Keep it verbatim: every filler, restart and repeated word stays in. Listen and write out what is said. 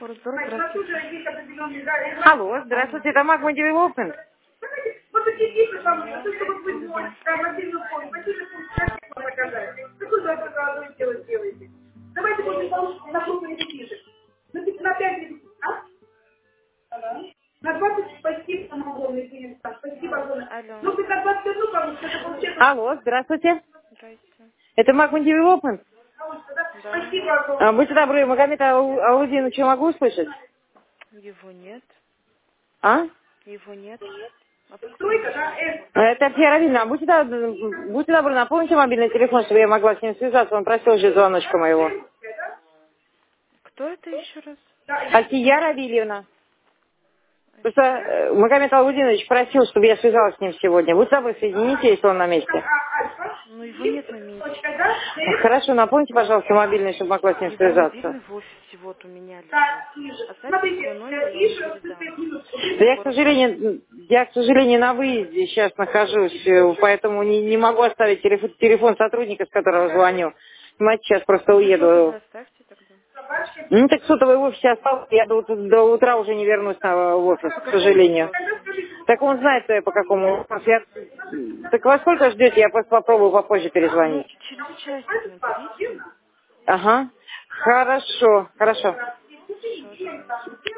Форсберг, здравствуйте. Алло, Алло. здравствуйте, это Магма Девелопмент. Да, не знаю. Давайте будем получить на крупные репетиции. Ну, типа на пять репетиций, а? На двадцать спасибо на огромный фильм. Спасибо огромное. Алло. Ну, ты на двадцать одну получишь, это получается. Алло, здравствуйте. Здрасте. Это Магма Девелопмент. Да. Спасибо А, огромное. будьте добры, Магомед Ау- Аудиновича могу услышать? Его нет. А? Его нет. Откуда вы Стройка, да, знаете? F. Это Фия Равильевна, будьте, доб- будьте добры, напомните мобильный телефон, чтобы я могла с ним связаться. Он просил же звоночка моего. Кто это еще раз? Альфия Равильевна. Просто э, Магомед Аудинович просил, чтобы я связалась с ним сегодня. Будьте добры, соедините, если он на месте. Ну, его нет на месте. Хорошо, напомните, пожалуйста, мобильный, чтобы могла с ним Его связаться. мобильный в офисе вот у меня лежит. Так, Ижа. Оставьте Смотрите, свой номер, э, я ему Ижа, передам. Да я, к Скоро звонит. сожалению, я, к сожалению, на выезде сейчас нахожусь, э, поэтому не, не могу оставить телефон, телефон сотрудника, с которого звоню. Понимаете, сейчас просто Ну, сотовый уеду. оставьте тогда. Ну, так сотовый в офисе остался, я до, ут- до утра уже не вернусь на, в офис, По к какому сожалению. вопросу? Так он знает, э, по какому вопросу. Я... Так во сколько ждете? Я просто попробую попозже Ну, перезвонить. через часик наберите. Ага. Хорошо, хорошо. Все, до свидания.